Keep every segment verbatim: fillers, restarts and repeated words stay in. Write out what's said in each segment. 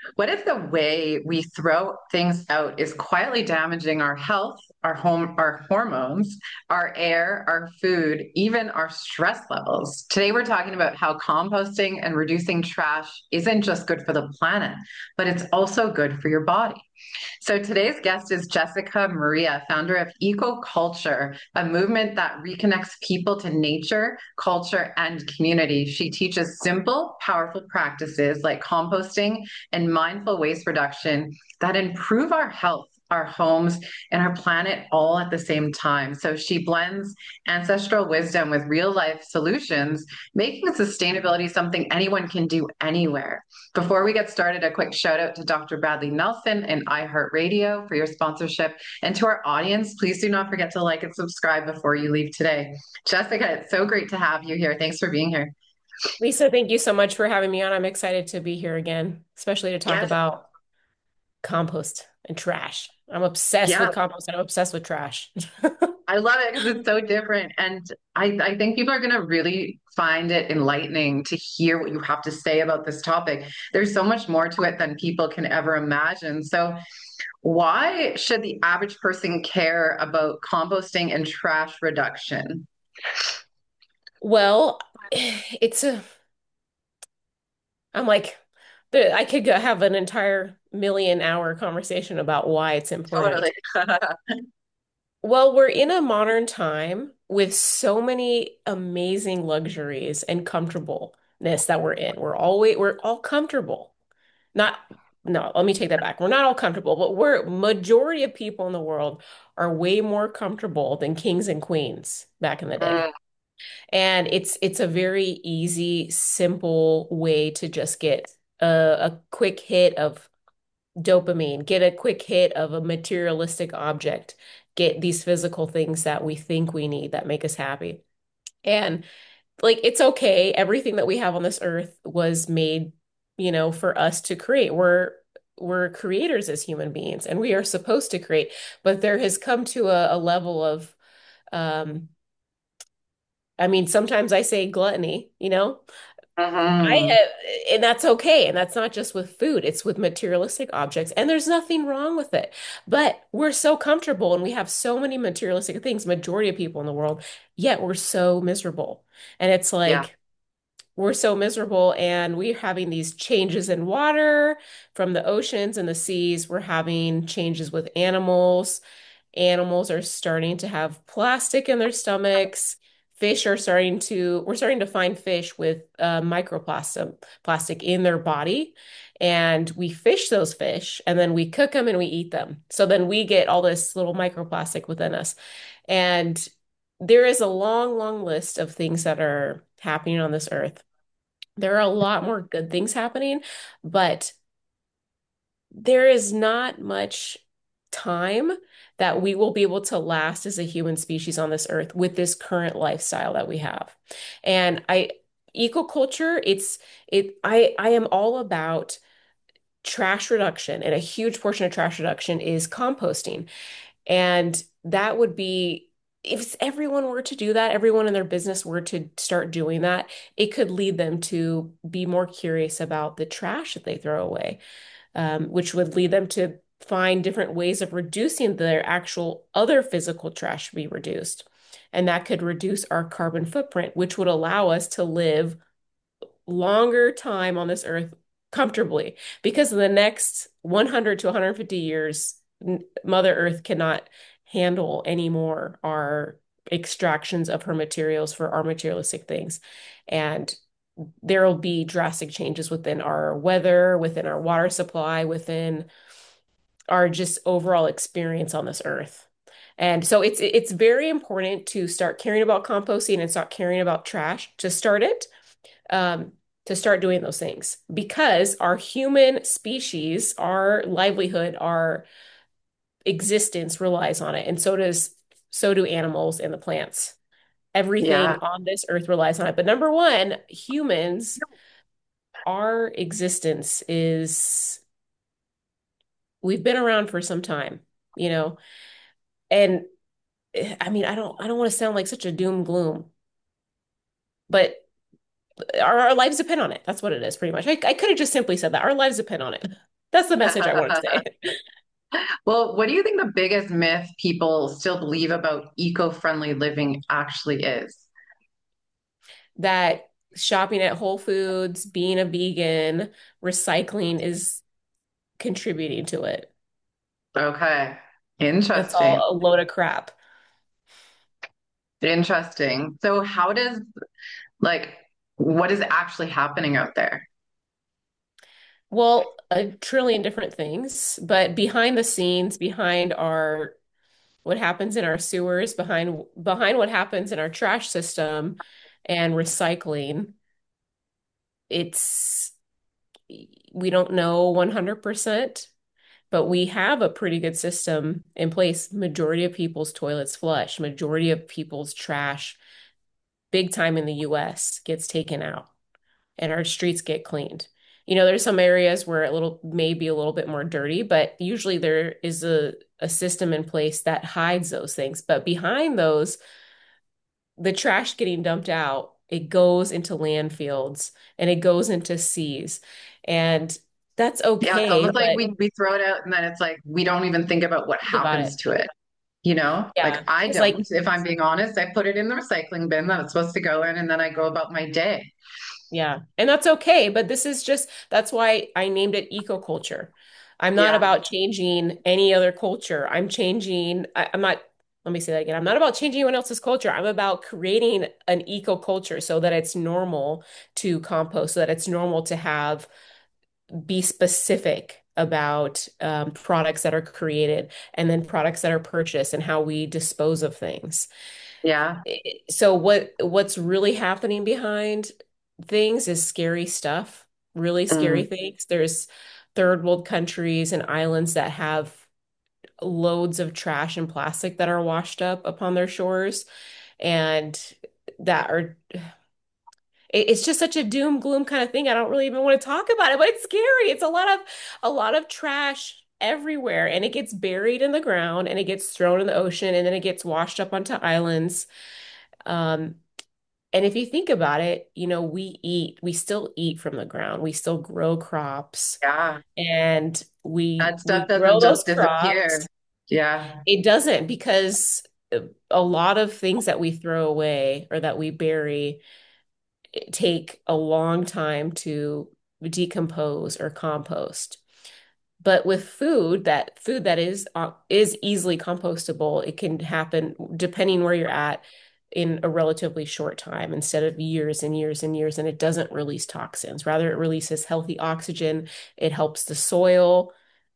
What if the way we throw things out is quietly damaging our health, our home, our hormones, our air, our food, even our stress levels? Today, we're talking about how composting and reducing trash isn't just good for the planet, but it's also good for your body. So today's guest is Jessica Maria, founder of Eco Culture, a movement that reconnects people to nature, culture, and community. She teaches simple, powerful practices like composting and mindful waste reduction that improve our health, our homes, and our planet all at the same time. So she blends ancestral wisdom with real life solutions, making sustainability something anyone can do anywhere. Before we get started, a quick shout out to Doctor Bradley Nelson and iHeartRadio for your sponsorship. And to our audience, please do not forget to like and subscribe before you leave today. Jessica, it's so great to have you here. Thanks for being here. Lisa, thank you so much for having me on. I'm excited to be here again, especially to talk Yes, about compost and trash. I'm obsessed yeah, with compost and I'm obsessed with trash. I love it because it's so different. And I, I think people are going to really find it enlightening to hear what you have to say about this topic. There's so much more to it than people can ever imagine. So, why should the average person care about composting and trash reduction? Well, it's a, I'm like, the- I could go have an entire million hour conversation about why it's Totally. important. Well, we're in a modern time with so many amazing luxuries and comfortableness that we're in. We're always we're all comfortable. Not No, let me take that back. We're not all comfortable, but we're majority of people in the world are way more comfortable than kings and queens back in the day. Mm, And it's it's a very easy, simple way to just get a, a quick hit of dopamine, get a quick hit of a materialistic object, get these physical things that we think we need that make us happy. And like it's okay. Everything that we have on this earth was made, you know, for us to create. We're we're creators as human beings and we are supposed to create, but there has come to a, a level of um I mean, sometimes I say gluttony, you know, I mhm. have, and that's okay. And that's not just with food, it's with materialistic objects. And there's nothing wrong with it. But we're so comfortable and we have so many materialistic things, majority of people in the world, yet we're so miserable. And it's Yeah. like, we're so miserable and we're having these changes in water from the oceans and the seas. We're having changes with animals. Animals are starting to have plastic in their stomachs. Fish are starting to, we're starting to find fish with uh, microplastic plastic in their body. And we fish those fish and then we cook them and we eat them. So then we get all this little microplastic within us. And there is a long, long list of things that are happening on this earth. There are a lot more good things happening, but there is not much time that we will be able to last as a human species on this earth with this current lifestyle that we have. And I ecoculture, it's it I I am all about trash reduction, and a huge portion of trash reduction is composting. And that would be, if everyone were to do that, everyone in their business were to start doing that, it could lead them to be more curious about the trash that they throw away, um, which would lead them to find different ways of reducing their actual other physical trash to be reduced. And that could reduce our carbon footprint, which would allow us to live longer time on this earth comfortably. Because in the next one hundred to one hundred fifty years, Mother Earth cannot handle anymore our extractions of her materials for our materialistic things. And there will be drastic changes within our weather, within our water supply, within our just overall experience on this earth. And so it's it's very important to start caring about composting and start caring about trash to start it, um, to start doing those things because our human species, our livelihood, our existence relies on it, and so does so do animals and the plants. Everything Yeah. on this earth relies on it. But number one, humans, our existence is we've been around for some time, you know, and eh, I mean, I don't I don't want to sound like such a doom gloom, but our, our lives depend on it. That's what it is, pretty much. I, I could have just simply said that our lives depend on it. That's the message I want to say. Well, what do you think the biggest myth people still believe about eco-friendly living actually is? That shopping at Whole Foods, being a vegan, recycling is contributing to it. Okay. That's Interesting. all a load of crap. Interesting. So how does like what is actually happening out there? Well, a trillion different things, but behind the scenes, behind our what happens in our sewers, behind behind what happens in our trash system and recycling, it's we don't know one hundred percent, but we have a pretty good system in place. Majority of people's toilets flush, majority of people's trash, big time in the U S, gets taken out and our streets get cleaned. You know, there's some areas where it little may be a little bit more dirty, but usually there is a, a system in place that hides those things. But behind those, the trash getting dumped out, it goes into landfills and it goes into seas. And that's Yeah, it's okay, almost like but we we throw it out and then it's like we don't even think about what think about happens it. to it. You know, like Yeah. I It's like, don't, if I'm being honest, I put it in the recycling bin that it's supposed to go in and then I go about my day. yeah. And that's okay. But this is just, that's why I named it ecoculture. I'm not Yeah. about changing any other culture. I'm changing, I, I'm not, let me say that again. I'm not about changing anyone else's culture. I'm about creating an ecoculture so that it's normal to compost, so that it's normal to have, be specific about um, products that are created and then products that are purchased and how we dispose of things. Yeah. So what what's really happening behind things is scary stuff, really scary Mm, things. There's third world countries and islands that have loads of trash and plastic that are washed up upon their shores and that are it- it's just such a doom gloom kind of thing. I don't really even want to talk about it, but it's scary. It's a lot of a lot of trash everywhere and it gets buried in the ground and it gets thrown in the ocean and then it gets washed up onto islands. Um, And if you think about it, you know, we eat, we still eat from the ground. We still grow crops yeah. and we That we stuff grow doesn't those just disappear. crops. Yeah. It doesn't because a lot of things that we throw away or that we bury take a long time to decompose or compost. But with food, that food that is uh, is easily compostable, it can happen depending where you're at in a relatively short time instead of years and years and years, and it doesn't release toxins. Rather, it releases healthy oxygen. It helps the soil,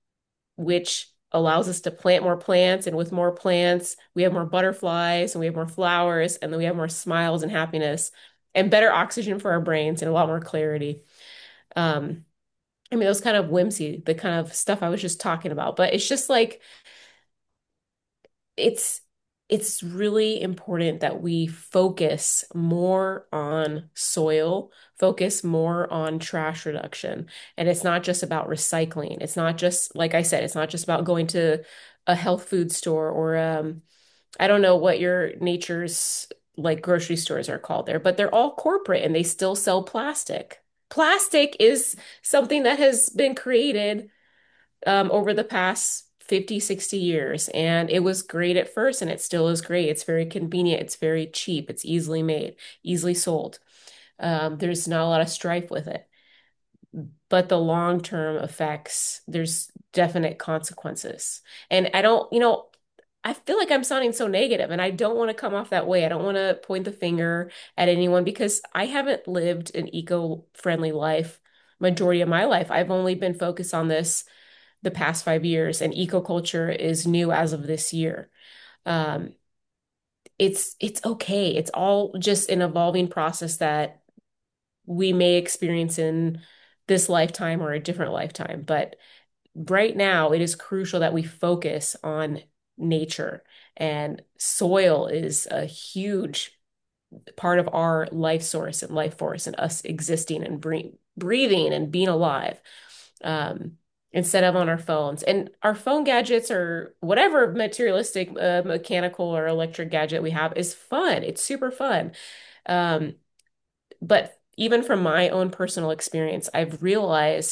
which allows us to plant more plants, and with more plants, we have more butterflies and we have more flowers, and then we have more smiles and happiness and better oxygen for our brains and a lot more clarity. Um, I mean, those kind of whimsy, the kind of stuff I was just talking about, but it's just like it's it's really important that we focus more on soil, focus more on trash reduction. And it's not just about recycling. It's not just, like I said, it's not just about going to a health food store or um, I don't know what your nature's like grocery stores are called there, but they're all corporate and they still sell plastic. Plastic is something that has been created um, over the past fifty, sixty years. And it was great at first, and it still is great. It's very convenient. It's very cheap. It's easily made, easily sold. Um, there's not a lot of strife with it. But the long-term effects, there's definite consequences. And I don't, you know, I feel like I'm sounding so negative, and I don't want to come off that way. I don't want to point the finger at anyone because I haven't lived an eco-friendly life majority of my life. I've only been focused on this the past five years, and ecoculture is new as of this year. Um, it's it's okay. It's all just an evolving process that we may experience in this lifetime or a different lifetime. But right now, it is crucial that we focus on nature, and soil is a huge part of our life source and life force and us existing and bre breathing and being alive. Um, instead of on our phones. And our phone gadgets or whatever materialistic, uh, mechanical or electric gadget we have is fun. It's super fun. Um, but even from my own personal experience, I've realized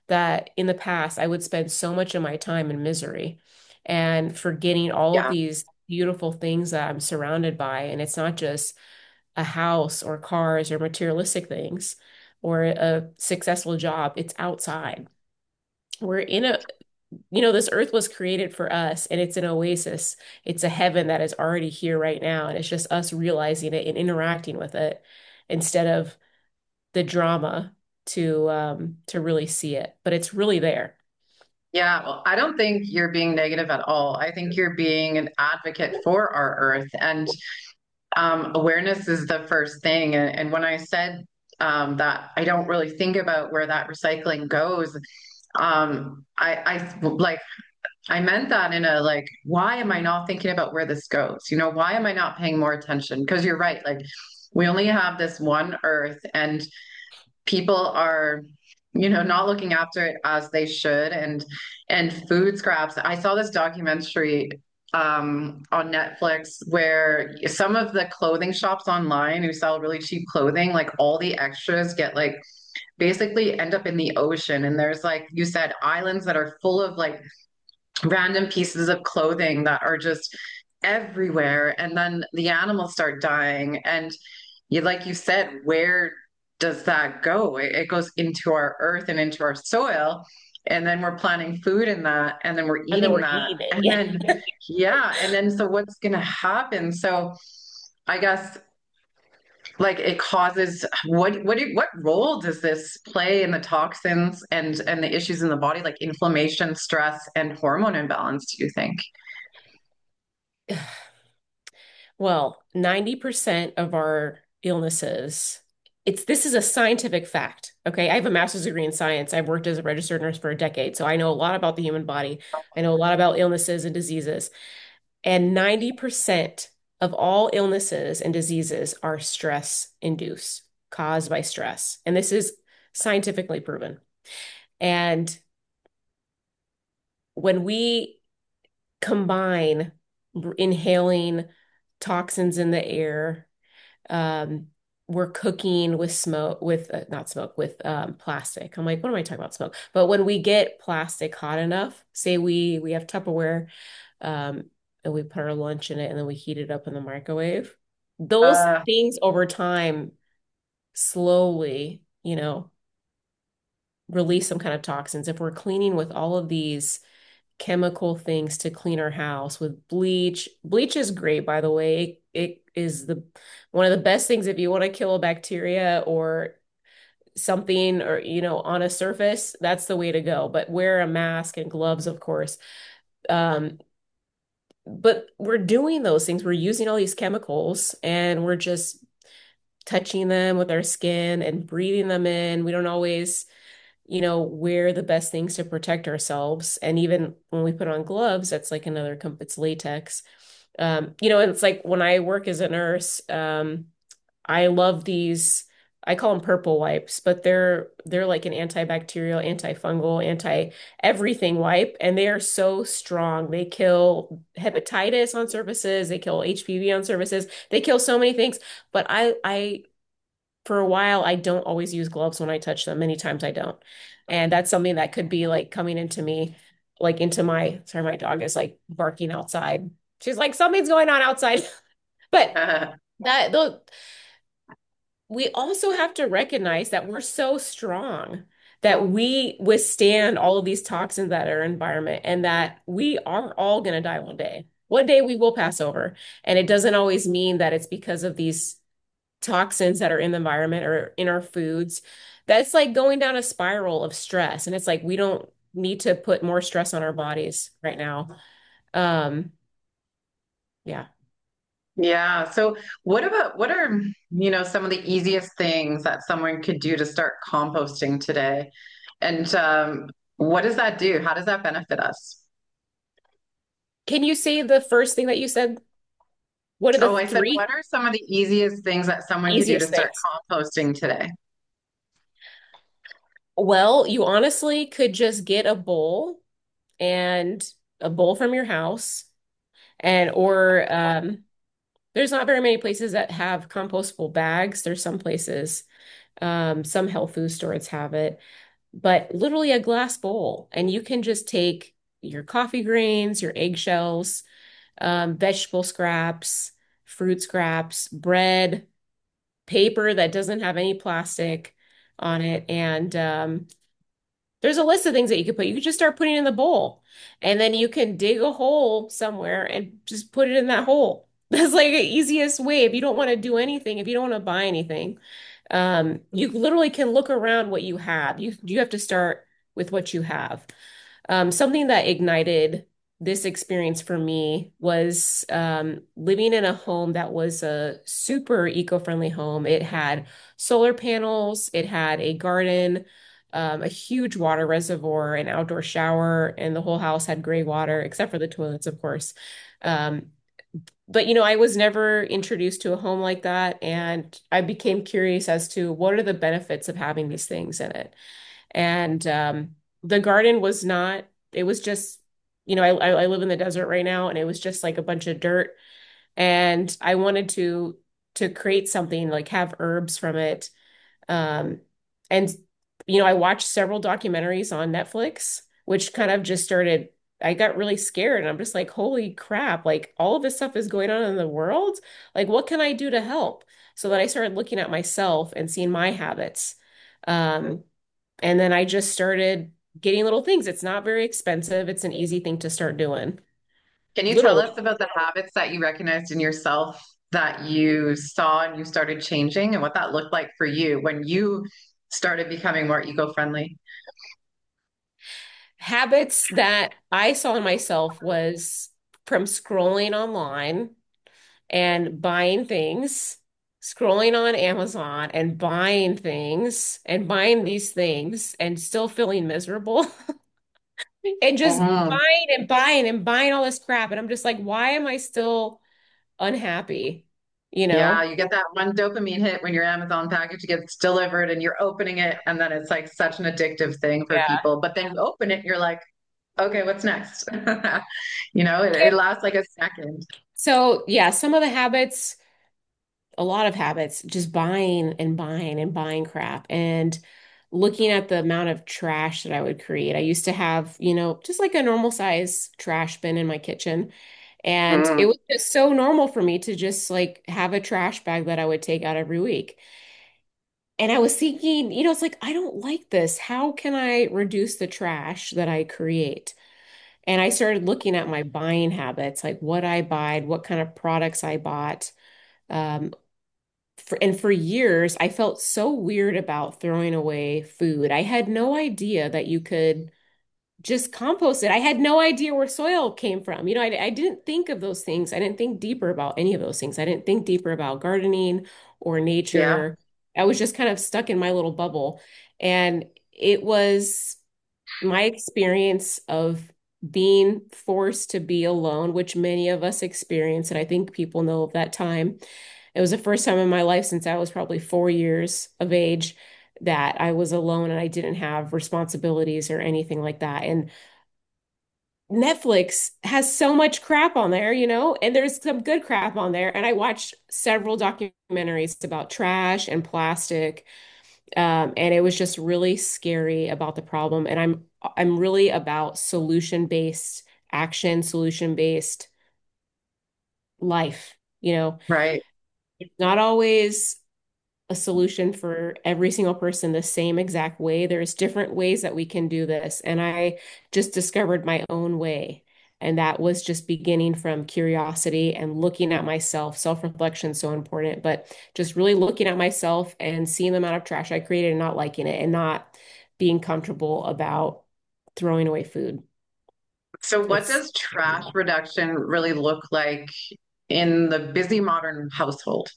that in the past I would spend so much of my time in misery and forgetting all of Yeah. these beautiful things that I'm surrounded by. And it's not just a house or cars or materialistic things or a successful job, it's outside. We're in a, you know, this earth was created for us and it's an oasis. It's a heaven that is already here right now. And it's just us realizing it and interacting with it instead of the drama to um to really see it. But it's really there. Yeah, well, I don't think you're being negative at all. I think you're being an advocate for our earth, and um, awareness is the first thing. And, and when I said um, that I don't really think about where that recycling goes, um, I, I like I meant that in a like, why am I not thinking about where this goes? You know, why am I not paying more attention? Because you're right, like we only have this one earth, and people are, you know, not looking after it as they should. And and food scraps. I saw this documentary um on Netflix where some of the clothing shops online who sell really cheap clothing, like all the extras get like basically end up in the ocean. And there's like you said, islands that are full of like random pieces of clothing that are just everywhere. And then the animals start dying. And you, like you said, where does that go? It, it goes into our earth and into our soil. And then we're planting food in that. And then we're And then eating we're that. eating it. And Yeah. then, yeah. And then, so what's going to happen? So I guess like it causes what what do, what role does this play in the toxins and and the issues in the body like inflammation, stress, and hormone imbalance, do you think? Well, ninety percent of our illnesses, it's this is a scientific fact. Okay. I have a master's degree in science. I've worked as a registered nurse for a decade. So I know a lot about the human body. I know a lot about illnesses and diseases. And ninety percent of all illnesses and diseases are stress induced, caused by stress. And this is scientifically proven. And when we combine inhaling toxins in the air, um, we're cooking with smoke, with uh, not smoke, with um, plastic. I'm like, what am I talking about? Smoke. But when we get plastic hot enough, say we we have Tupperware, um, and we put our lunch in it and then we heat it up in the microwave, those Uh, things over time slowly, you know, release some kind of toxins. If we're cleaning with all of these chemical things to clean our house with bleach. Bleach is great, by the way. It, it is the one of the best things if you want to kill a bacteria or something or you know on a surface, that's the way to go. But wear a mask and gloves, of course. Um, but we're doing those things. We're using all these chemicals and we're just touching them with our skin and breathing them in. We don't always you know, wear the best things to protect ourselves. And even when we put on gloves, that's like another, comp it's latex. Um, you know, and it's like when I work as a nurse, um, I love these, I call them purple wipes, but they're they're like an antibacterial, antifungal, anti-everything wipe, and they are so strong. They kill hepatitis on surfaces, they kill H P V on surfaces, they kill so many things. But I I for a while, I don't always use gloves when I touch them. Many times I don't. And that's something that could be like coming into me, like into my, sorry, my dog is like barking outside. She's like, something's going on outside. But that, though, we also have to recognize that we're so strong that we withstand all of these toxins that are in our environment and that we are all going to die one day. One day we will pass over. And it doesn't always mean that it's because of these toxins that are in the environment or in our foods. That's like going down a spiral of stress. And it's like we don't need to put more stress on our bodies right now. Um, yeah. yeah. So what about what are, you know, some of the easiest things that someone could do to start composting today? And um, what does that do? How does that benefit us? Can you say the first thing that you said? What are the Oh, I said, three what are some of the easiest things that someone could do to easiest start things? composting today? Well, you honestly could just get a bowl and a bowl from your house and or um there's not very many places that have compostable bags. There's some places, um, some health food stores have it. but literally a glass bowl. And you can just take your coffee grains, your eggshells, um, vegetable scraps, fruit scraps, bread, paper that doesn't have any plastic on it, and um, there's a list of things that you could put. You could just start putting in the bowl, and then you can dig a hole somewhere and just put it in that hole. That's like the easiest way if you don't want to do anything, if you don't want to buy anything. Um, you literally can look around what you have. You you have to start with what you have. Um, something that ignited this experience for me was um, living in a home that was a super eco-friendly home. It had solar panels, it had a garden, um, a huge water reservoir, an outdoor shower, and the whole house had gray water, except for the toilets, of course. Um, but you know, I was never introduced to a home like that, and I became curious as to what are the benefits of having these things in it. And um, the garden was not, it was just, you know, I, I I live in the desert right now, and it was just like a bunch of dirt. And I wanted to to create something like have herbs from it. Um, and you know, I watched several documentaries on Netflix, which kind of just started. I got really scared, and I'm just like, holy crap, like all of this stuff is going on in the world. Like, what can I do to help? So then I started looking at myself and seeing my habits. Um, and then I just started getting little things. It's not very expensive. It's an easy thing to start doing. Can you tell Literally. us about the habits that you recognized in yourself that you saw and you started changing and what that looked like for you when you started becoming more eco-friendly? Habits that I saw in myself was from scrolling online and buying things, scrolling on Amazon and buying things and buying these things and still feeling miserable and just Mhm. buying and buying and buying all this crap. And I'm just like, why am I still unhappy? You Yeah, know? you get that one dopamine hit when your Amazon package gets delivered and you're opening it, and then it's like such an addictive thing for Yeah. people. But then you open it, you're like, okay, what's next? You know, it, it lasts like a second. So, yeah, some of the habits, a lot of habits, just buying and buying and buying crap and looking at the amount of trash that I would create. I used to have, you know, just like a normal size trash bin in my kitchen. And it Mm. was just so normal for me to just like have a trash bag that I would take out every week. And I was thinking, you know, it's like, I don't like this. How can I reduce the trash that I create? And I started looking at my buying habits, like what I buy, what kind of products I bought. Um, for, and for years, I felt so weird about throwing away food. I had no idea that you could just compost it. I had no idea where soil came from. You know, I, I didn't think of those things. I didn't think deeper about any of those things. I didn't think deeper about gardening or Yeah, nature. I was just kind of stuck in my little bubble. And it was my experience of being forced to be alone, which many of us experience, and I think people know of that time. It was the first time in my life since I was probably four years of age that I was alone and I didn't have responsibilities or anything like that. And Netflix has so much crap on there, you know, and there's some good crap on there. And I watched several documentaries about trash and plastic, um, and it was just really scary about the problem. And I'm I'm really about solution-based action, solution-based life. You know, right. it's not always a solution for every single person the same exact way. There's different ways that we can do this. And I just discovered my own way. And that was just beginning from curiosity and looking at myself. Self-reflection is so important, but just really looking at myself and seeing the amount of trash I created and not liking it and not being comfortable about throwing away food. So, what It's does trash reduction really look like in the busy modern household?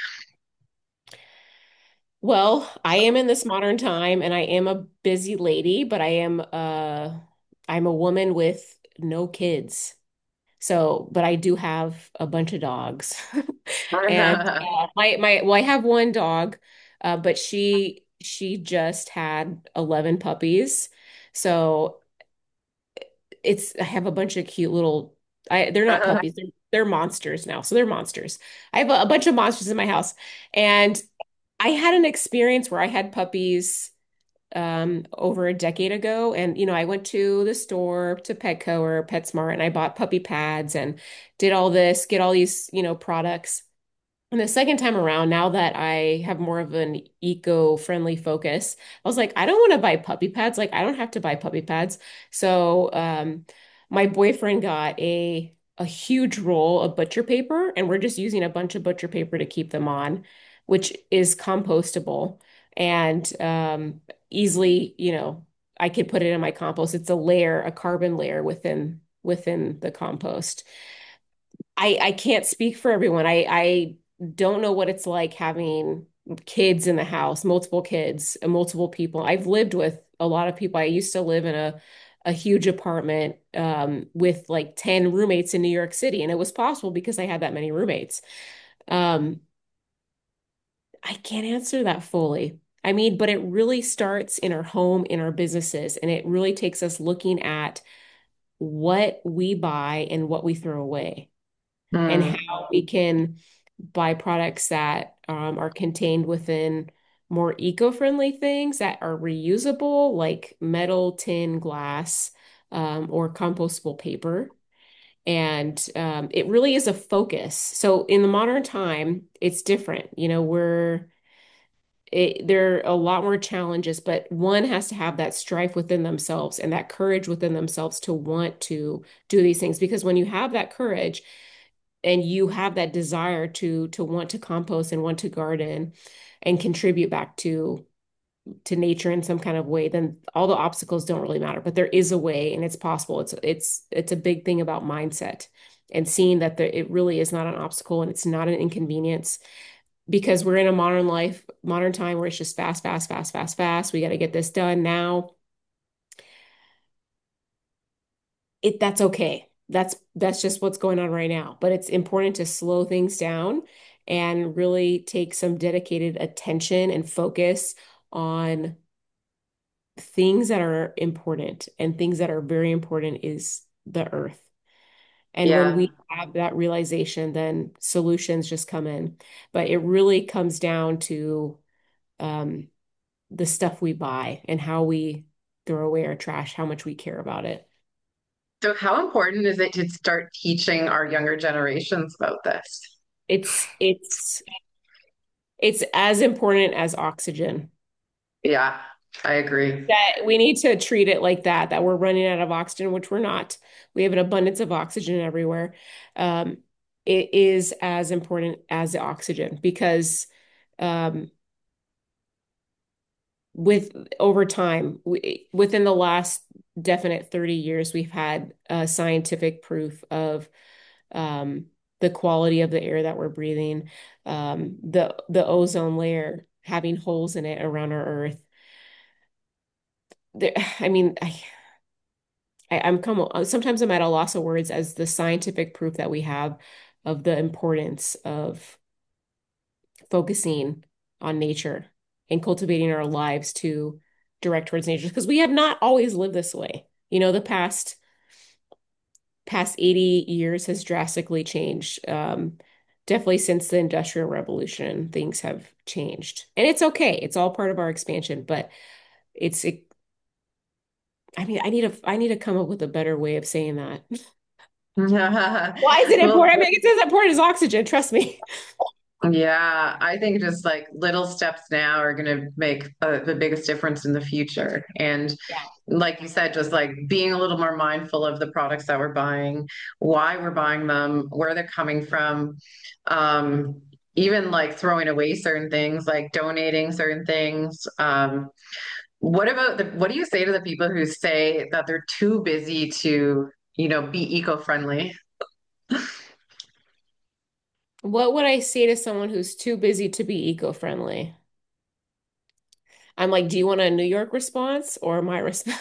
Well, I am in this modern time and I am a busy lady, but I am uh I'm a woman with no kids. So, but I do have a bunch of dogs. And uh, my my well, I have one dog, uh, but she she just had eleven puppies. So it's I have a bunch of cute little I they're not puppies, they're they're monsters now. So they're monsters. I have a, a bunch of monsters in my house. And I had an experience where I had puppies um, over a decade ago. And, you know, I went to the store, to Petco or PetSmart, and I bought puppy pads and did all this, get all these, you know, products. And the second time around, now that I have more of an eco-friendly focus, I was like, I don't want to buy puppy pads. Like, I don't have to buy puppy pads. So, um, my boyfriend got a a huge roll of butcher paper, and we're just using a bunch of butcher paper to keep them on, which is compostable and um, easily, you know, I could put it in my compost. It's a layer, a carbon layer within within the compost. I I can't speak for everyone. I I don't know what it's like having kids in the house, multiple kids, and multiple people. I've lived with a lot of people. I used to live in a a huge apartment um, with like ten roommates in New York City, and it was possible because I had that many roommates. Um, I can't answer that fully. I mean, but it really starts in our home, in our businesses, and it really takes us looking at what we buy and what we throw away, and Hmm. how we can buy products that um, are contained within more eco-friendly things that are reusable, like metal, tin, glass, um, or compostable paper. And um, it really is a focus. So in the modern time, it's different. You know, we're it, there are a lot more challenges, but one has to have that strife within themselves and that courage within themselves to want to do these things. Because when you have that courage, and you have that desire to to want to compost and want to garden and contribute back to to nature in some kind of way, then all the obstacles don't really matter. But there is a way, and it's possible. It's it's it's a big thing about mindset and seeing that there, it really is not an obstacle and it's not an inconvenience, because we're in a modern life, modern time where it's just fast, fast, fast, fast, fast. We got to get this done now. It that's okay. That's that's just what's going on right now. But it's important to slow things down and really take some dedicated attention and focus on things that are important. And things that are very important is the earth. And when Yeah. we have that realization, then solutions just come in. But it really comes down to um, the stuff we buy and how we throw away our trash, how much we care about it. So how important is it to start teaching our younger generations about this? It's it's It's as important as oxygen. Yeah, I agree. That we need to treat it like that, that we're running out of oxygen, which we're not. We have an abundance of oxygen everywhere. Um, it is as important as the oxygen because um, with over time, we, within the last definite thirty years, we've had uh, scientific proof of um, the quality of the air that we're breathing, um, the the ozone layer having holes in it around our Earth. There, I mean, I, I, I'm come, sometimes I'm at a loss of words as the scientific proof that we have of the importance of focusing on nature and cultivating our lives to direct towards nature, because we have not always lived this way. You know, the past past eighty years has drastically changed. Um, definitely since the Industrial Revolution, things have changed. And it's okay. It's all part of our expansion, but it's it, I mean, I need to I need to come up with a better way of saying that. Why is it Well, important? I mean, it's as important as oxygen, trust me. yeah, I think just like little steps now are going to make uh, the biggest difference in the future. And Yeah. like you said, just like being a little more mindful of the products that we're buying, why we're buying them, where they're coming from, um, even like throwing away certain things, like donating certain things. Um, what about the, what do you say to the people who say that they're too busy to, you know, be eco-friendly? What would I say to someone who's too busy to be eco-friendly? I'm like, do you want a New York response or my response?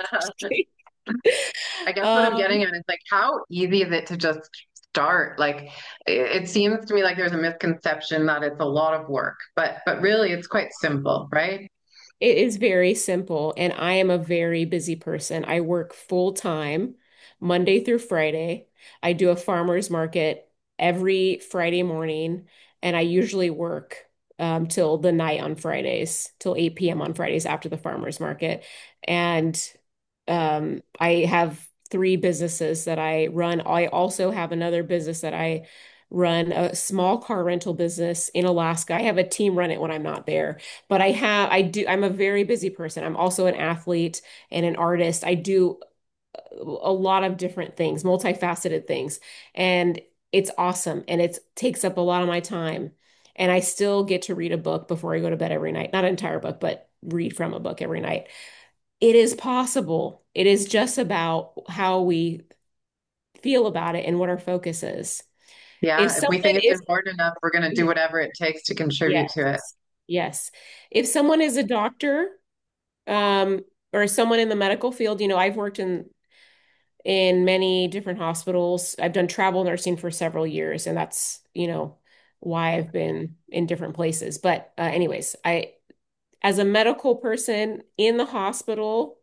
I guess what I'm Um, getting at is like, how easy is it to just start? Like, it, it seems to me like there's a misconception that it's a lot of work, but but really, it's quite simple, right? it is very simple, and I am a very busy person. I work full time, Monday through Friday. I do a farmer's market every Friday morning, and I usually work. um, till the night on Fridays, till eight p m on Fridays after the farmers market. And um, I have three businesses that I run. I also have another business that I run, a small car rental business in Alaska. I have a team run it when I'm not there, but I have, I do, I'm a very busy person. I'm also an athlete and an artist. I do a lot of different things, multifaceted things. And it's awesome. And it takes up a lot of my time. And I still get to read a book before I go to bed every night. Not an entire book, but read from a book every night. It is possible. It is just about how we feel about it and what our focus is. If Yeah, if we someone think it's is, important enough, we're going to do whatever it takes to contribute yes, to it. yes. If someone is a doctor, um, or someone in the medical field, you know, I've worked in in many different hospitals. I've done travel nursing for several years, and that's, you know, why I've been in different places. But uh, anyways, I, as a medical person in the hospital,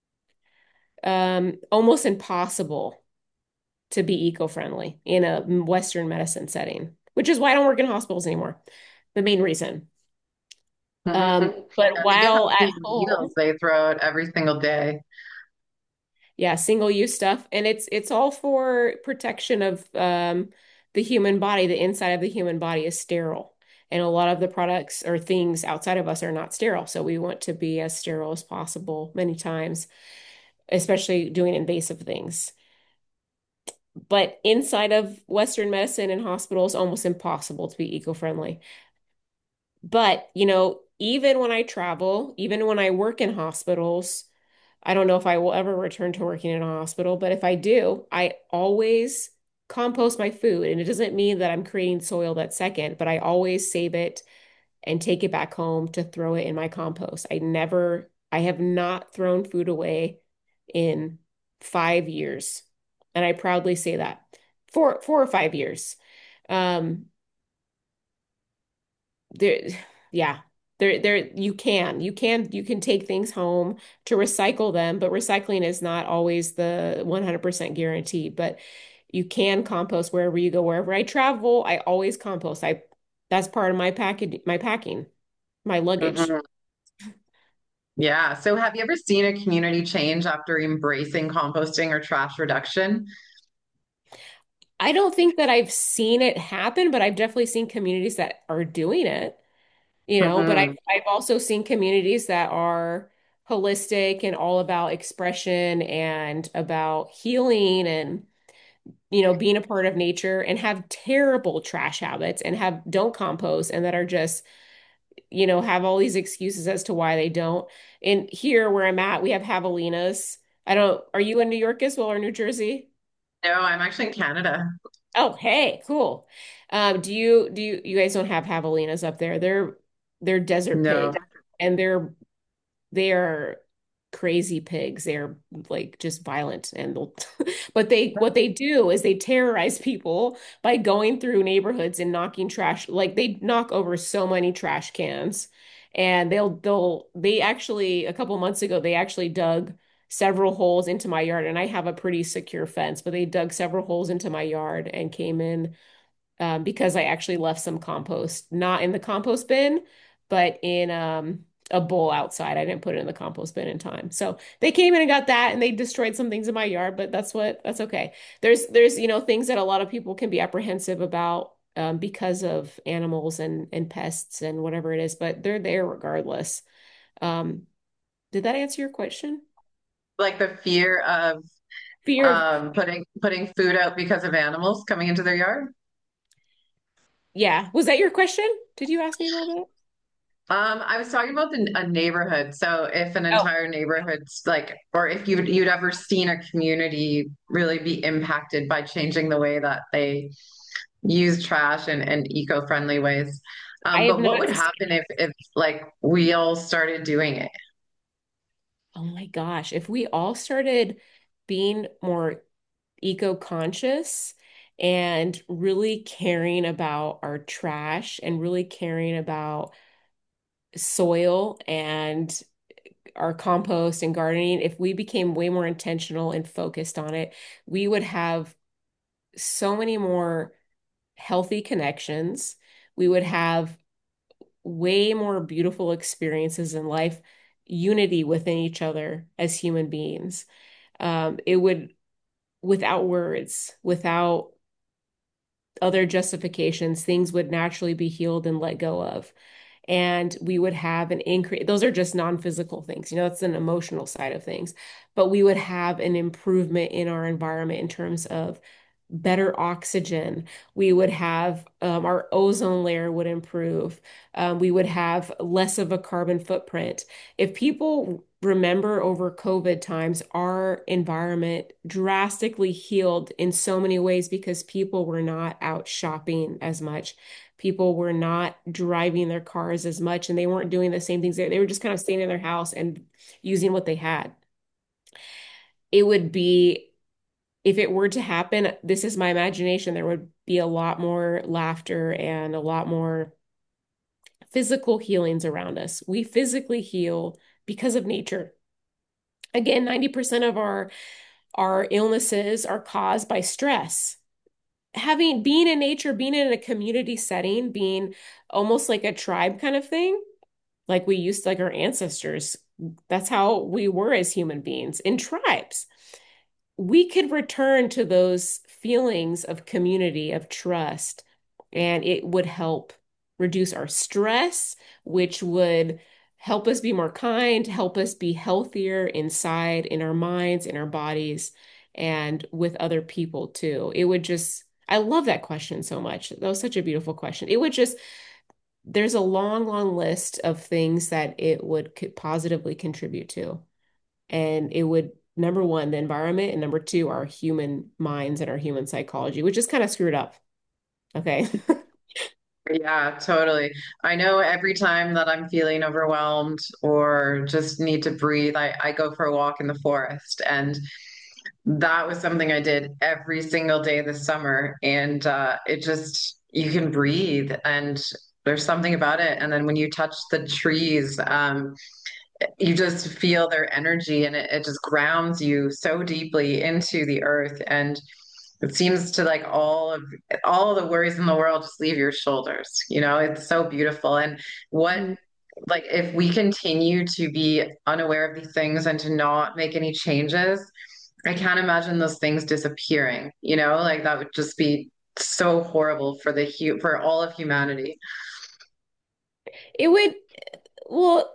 um, almost impossible to be eco-friendly in a Western medicine setting, which is why I don't work in hospitals anymore. The main reason. Mhm. Um, but And think of how while at many needles home, they throw out every single day. yeah, single use stuff. And it's it's all for protection of um the human body. The inside of the human body is sterile. And a lot of the products or things outside of us are not sterile. So we want to be as sterile as possible many times, especially doing invasive things. But inside of Western medicine and hospitals, almost impossible to be eco-friendly. But, you know, even when I travel, even when I work in hospitals, I don't know if I will ever return to working in a hospital, but if I do, I always compost my food. And it doesn't mean that I'm creating soil that second, but I always save it and take it back home to throw it in my compost. I never, I have not thrown food away in five years. And I proudly say that. Four, four or five years. Um, there, yeah, there, there, you can, you can, you can take things home to recycle them, but recycling is not always the one hundred percent guarantee, but you can compost wherever you go. Wherever I travel, I always compost. I, that's part of my package, my packing, my luggage. Mhm. Yeah. So have you ever seen a community change after embracing composting or trash reduction? I don't think that I've seen it happen, but I've definitely seen communities that are doing it, you know, but I've Hmm. I've also seen communities that are holistic and all about expression and about healing and, you know, being a part of nature and have terrible trash habits and have don't compost and that are just, you know, have all these excuses as to why they don't. And here where I'm at, we have javelinas. I don't, are you in New York as well or New Jersey? No, I'm actually in Canada. Oh, hey, cool. Um, do you do you you guys don't have javelinas up there? They're they're desert No. pigs and they're they are crazy pigs. They're like just violent and they'll but they what they do is they terrorize people by going through neighborhoods and knocking trash. Like they knock over so many trash cans and they'll they'll they actually a couple months ago they actually dug several holes into my yard and I have a pretty secure fence, but they dug several holes into my yard and came in um, because I actually left some compost, not in the compost bin, but in um, a bowl outside. I didn't put it in the compost bin in time. So they came in and got that and they destroyed some things in my yard, but that's what that's okay. There's there's you know things that a lot of people can be apprehensive about um, because of animals and and pests and whatever it is, but they're there regardless. Um, did that answer your question? Like the fear of Fear of, um, putting putting food out because of animals coming into their yard. yeah. Was that your question? Did you ask me about that? Um, I was talking about the, a neighborhood. So if an Oh, entire neighborhood's like, or if you'd you'd ever seen a community really be impacted by changing the way that they use trash and, and eco-friendly ways. I Um, have but what not would happen if if like we all started doing it? Oh my gosh, if we all started being more eco-conscious and really caring about our trash and really caring about soil and our compost and gardening, if we became way more intentional and focused on it, we would have so many more healthy connections. We would have way more beautiful experiences in life, unity within each other as human beings. Um, it would, without words, without other justifications, things would naturally be healed and let go of. And we would have an increase. Those are just non-physical things. You know, that's an emotional side of things. But we would have an improvement in our environment in terms of better oxygen. We would have um, our ozone layer would improve. Um, we would have less of a carbon footprint. If people remember over COVID times, our environment drastically healed in so many ways because people were not out shopping as much. People were not driving their cars as much, and they weren't doing the same things. They, they were just kind of staying in their house and using what they had. It would be if it were to happen, this is my imagination, there would be a lot more laughter and a lot more physical healings around us. We physically heal because of nature. Again, ninety percent of our our illnesses are caused by stress. Having being in nature, being in a community setting, being almost like a tribe kind of thing, like we used to, like our ancestors, that's how we were as human beings in tribes. We could return to those feelings of community, of trust, and it would help reduce our stress, which would help us be more kind, help us be healthier inside, in our minds, in our bodies, and with other people too. It would just, I love that question so much. That was such a beautiful question. It would just, there's a long, long list of things that it would positively contribute to. And it would, number one, the environment, and number two, our human minds and our human psychology, which is kind of screwed up. Okay. Yeah, totally. I know every time that I'm feeling overwhelmed or just need to breathe, I, I go for a walk in the forest. And that was something I did every single day this summer. And uh, it just, you can breathe and there's something about it. And then when you touch the trees, um, you just feel their energy and it, it just grounds you so deeply into the earth. And it seems to like all of all of the worries in the world just leave your shoulders. You know, it's so beautiful. And what Mhm. like if we continue to be unaware of these things and to not make any changes, I can't imagine those things disappearing. You know, like that would just be so horrible for the hu for all of humanity. It would, well,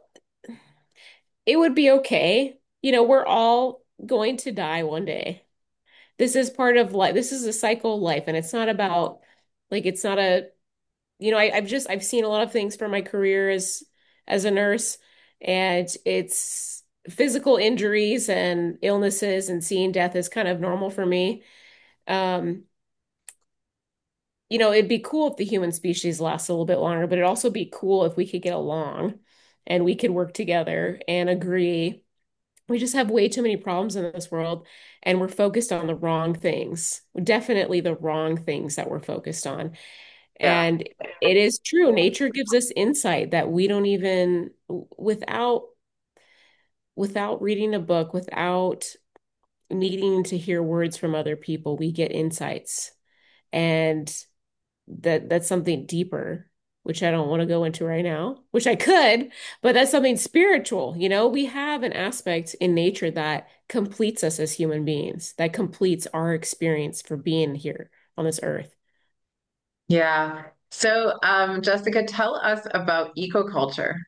it would be okay. You know, we're all going to die one day. This is part of life. This is a cycle of life, and it's not about like it's not a, you know, I, I've just I've seen a lot of things for my career as as a nurse, and it's physical injuries and illnesses and seeing death is kind of normal for me. Um, you know, it'd be cool if the human species lasts a little bit longer, but it'd also be cool if we could get along and we could work together and agree. We just have way too many problems in this world, and we're focused on the wrong things. Definitely the wrong things that we're focused on. Yeah. And it is true, nature gives us insight that we don't even without without reading a book, without needing to hear words from other people, we get insights. And that that's something deeper, which I don't want to go into right now, which I could, but that's something spiritual. You know, we have an aspect in nature that completes us as human beings, that completes our experience for being here on this earth. Yeah. So, um, Jessica, tell us about ecoculture.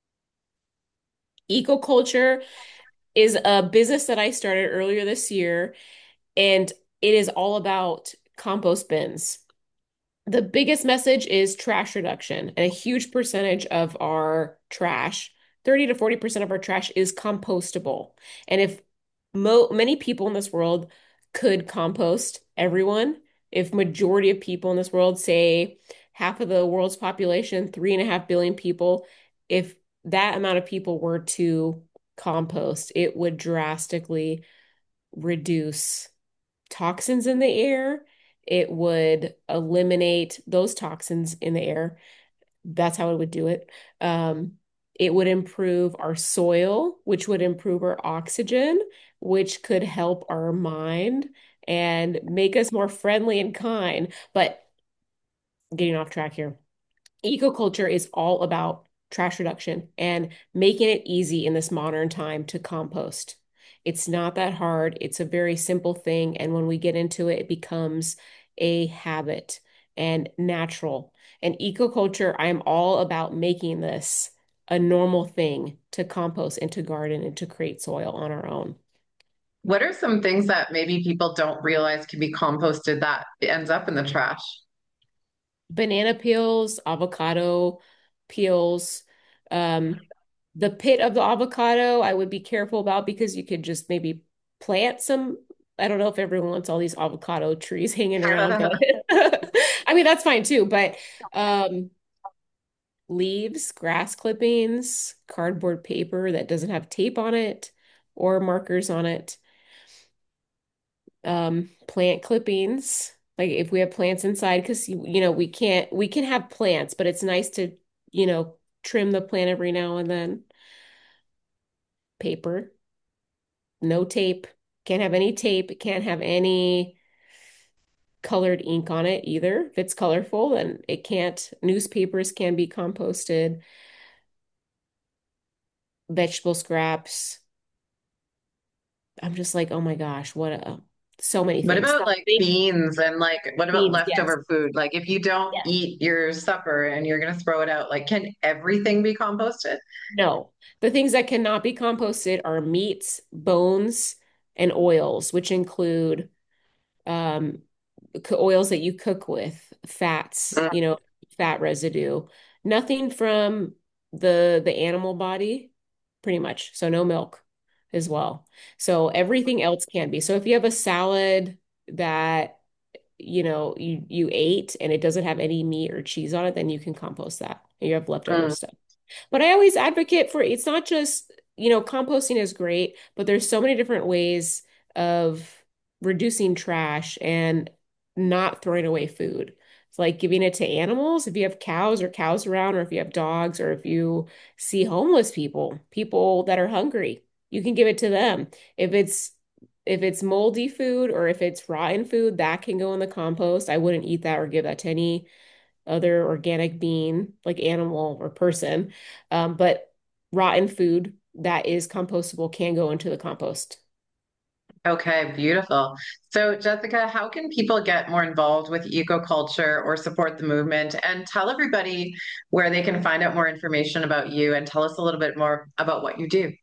Ecoculture is a business that I started earlier this year, and it is all about compost bins. The biggest message is trash reduction, and a huge percentage of our trash, thirty to forty percent of our trash is compostable. And if mo many people in this world could compost, everyone, if majority of people in this world, say half of the world's population, three and a half billion people, if that amount of people were to compost, it would drastically reduce toxins in the air. It would eliminate those toxins in the air. That's how it would do it. Um, it would improve our soil, which would improve our oxygen, which could help our mind and make us more friendly and kind. But getting off track here. Ecoculture is all about trash reduction and making it easy in this modern time to compost. It's not that hard. It's a very simple thing. And when we get into it, it becomes a habit and natural. And ecoculture, I am all about making this a normal thing to compost and to garden and to create soil on our own. What are some things that maybe people don't realize can be composted that ends up in the trash? Banana peels, avocado peels. Um, the pit of the avocado, I would be careful about because you could just maybe plant some. I don't know if everyone wants all these avocado trees hanging around, but I mean, that's fine too. But um, leaves, grass clippings, cardboard paper that doesn't have tape on it or markers on it, um, plant clippings. Like if we have plants inside, because you, you know, we can't we can have plants, but it's nice to, you know, trim the plant every now and then. Paper, no tape. Can't have any tape. It can't have any colored ink on it either. If it's colorful, then it can't. Newspapers can be composted. Vegetable scraps. I'm just like, oh my gosh, what a so many What things. about like Stuffing, beans and like what about beans, yes. leftover food? Like if you don't Yes. eat your supper and you're gonna throw it out, like can everything be composted? No, the things that cannot be composted are meats, bones, and oils, which include um, c- oils that you cook with, fats, Mm. you know, fat residue. Nothing from the the animal body, pretty much. So no milk as well. So everything else can be. So if you have a salad that you know you you ate and it doesn't have any meat or cheese on it, then you can compost that. And you have leftover Mm. stuff. But I always advocate for it's not just, you know, composting is great, but there's so many different ways of reducing trash and not throwing away food. It's like giving it to animals. If you have cows or cows around, or if you have dogs, or if you see homeless people, people that are hungry, you can give it to them. If it's if it's moldy food or if it's rotten food, that can go in the compost. I wouldn't eat that or give that to any other organic being, like animal or person. Um, but rotten food that is compostable can go into the compost. Okay, beautiful. So, Jessica, how can people get more involved with ecoculture or support the movement? And tell everybody where they can find out more information about you and tell us a little bit more about what you do.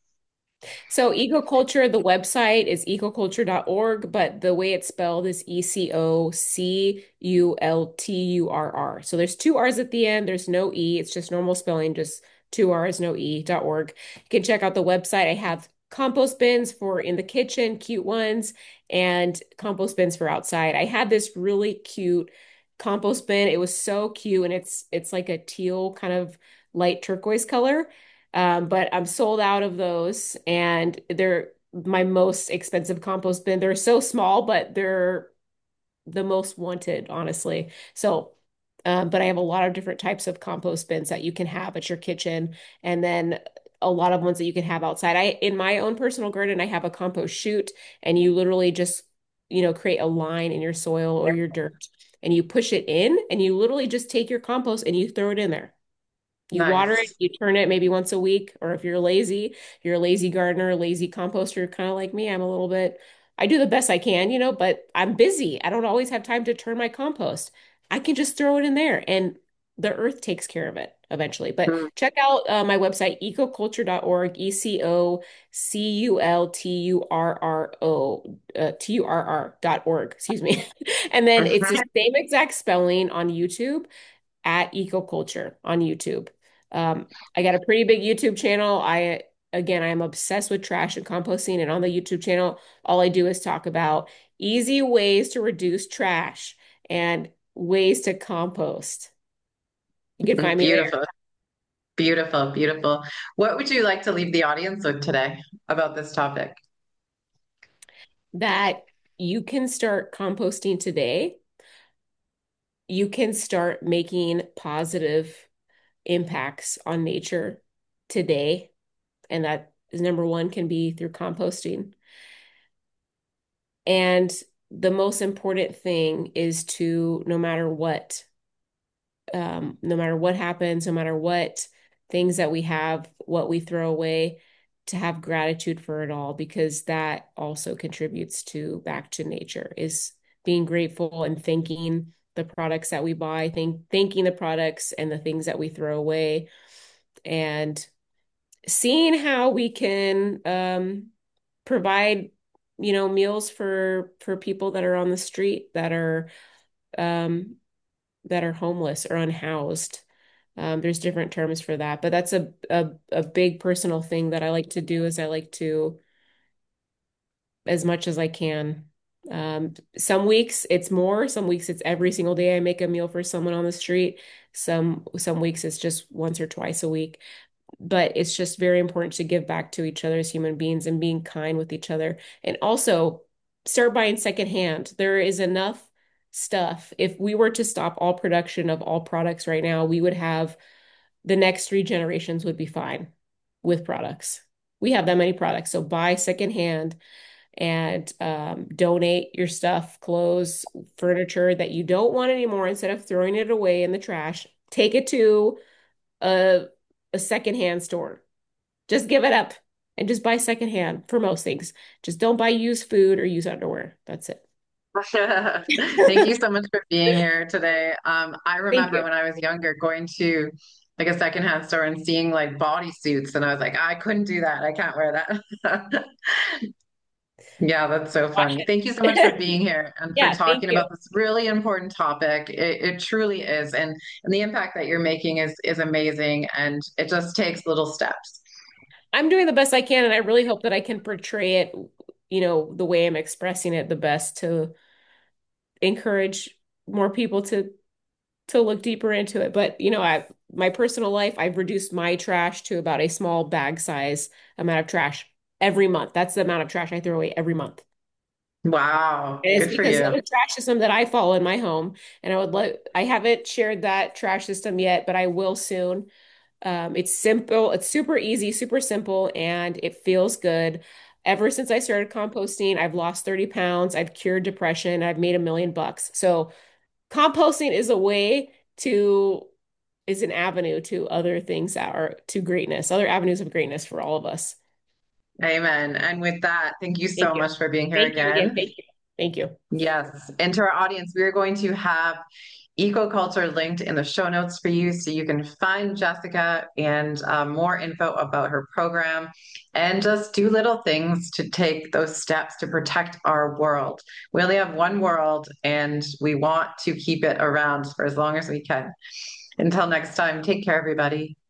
So ecoculture, the website is ecoculture dot org, but the way it's spelled is E C O C U L T U R R. So there's two R's at the end. There's no E. It's just normal spelling, just two R's, no E, dot org. You can check out the website. I have compost bins for in the kitchen, cute ones, and compost bins for outside. I had this really cute compost bin. It was so cute, and it's it's like a teal kind of light turquoise color. Um, but I'm sold out of those, and they're my most expensive compost bin. They're so small, but they're the most wanted, honestly. So, um, but I have a lot of different types of compost bins that you can have at your kitchen, and then a lot of ones that you can have outside. I, in my own personal garden, I have a compost chute, and you literally just, you know, create a line in your soil or your dirt, and you push it in, and you literally just take your compost and you throw it in there. You water it, Nice. you turn it maybe once a week, or if you're lazy, if you're a lazy gardener, lazy composter, kind of like me, I'm a little bit, I do the best I can, you know, but I'm busy. I don't always have time to turn my compost. I can just throw it in there and the earth takes care of it eventually. But Mm. check out uh, my website, ecoculture dot org, E C O C U L T U R R O, uh, T U R R dot org, excuse me. And then it's the Mhm. same exact spelling on YouTube at Ecoculture on YouTube. Um, I got a pretty big YouTube channel. I, again, I am obsessed with trash and composting. And on the YouTube channel, all I do is talk about easy ways to reduce trash and ways to compost. You can find me there. Beautiful, beautiful, beautiful. What would you like to leave the audience with today about this topic? That you can start composting today. You can start making positive impacts on nature today. And that is number one, can be through composting. And the most important thing is to, no matter what, um, no matter what happens, no matter what things that we have, what we throw away, to have gratitude for it all, because that also contributes to back to nature, is being grateful and thanking the products that we buy, thank, thanking the products and the things that we throw away, and seeing how we can um, provide, you know, meals for for people that are on the street, that are um, that are homeless or unhoused. Um, there's different terms for that, but that's a, a a big personal thing that I like to do. Is I like to, as much as I can. Um, some weeks it's more, some weeks it's every single day I make a meal for someone on the street. Some some weeks it's just once or twice a week. But it's just very important to give back to each other as human beings and being kind with each other. And also start buying secondhand. There is enough stuff. If we were to stop all production of all products right now, we would have the next three generations would be fine with products. We have that many products. So buy secondhand and um, donate your stuff, clothes, furniture that you don't want anymore. Instead of throwing it away in the trash, take it to a, a secondhand store. Just give it up and just buy secondhand for most things. Just don't buy used food or used underwear. That's it. Thank you so much for being here today. Um, I Thank remember you. when I was younger going to like a secondhand store and seeing like bodysuits, and I was like, I couldn't do that. I can't wear that. Yeah, that's so Wash funny. Thank you so much for it. being here and for Yeah, thank talking you. about this really important topic. It, it truly is, and and the impact that you're making is is amazing, and it just takes little steps. I'm doing the best I can, and I really hope that I can portray it, you know, the way I'm expressing it the best, to encourage more people to to look deeper into it. But, you know, I my personal life, I've reduced my trash to about a small bag size amount of trash every month. That's the amount of trash I throw away every month. Wow, And it's good for because of you. the trash system that I follow in my home. And I would let, I haven't shared that trash system yet, but I will soon. Um, it's simple, it's super easy, super simple, and it feels good. Ever since I started composting, I've lost thirty pounds, I've cured depression, I've made a million bucks. So composting is a way to, is an avenue to other things that are to greatness, other avenues of greatness for all of us. Amen. And with that, thank you Thank so you. much for being here Thank you again. again. Thank you. Thank you. Yes. And to our audience, we're going to have EcoCulture linked in the show notes for you so you can find Jessica and uh, more info about her program and just do little things to take those steps to protect our world. We only have one world and we want to keep it around for as long as we can. Until next time, take care, everybody.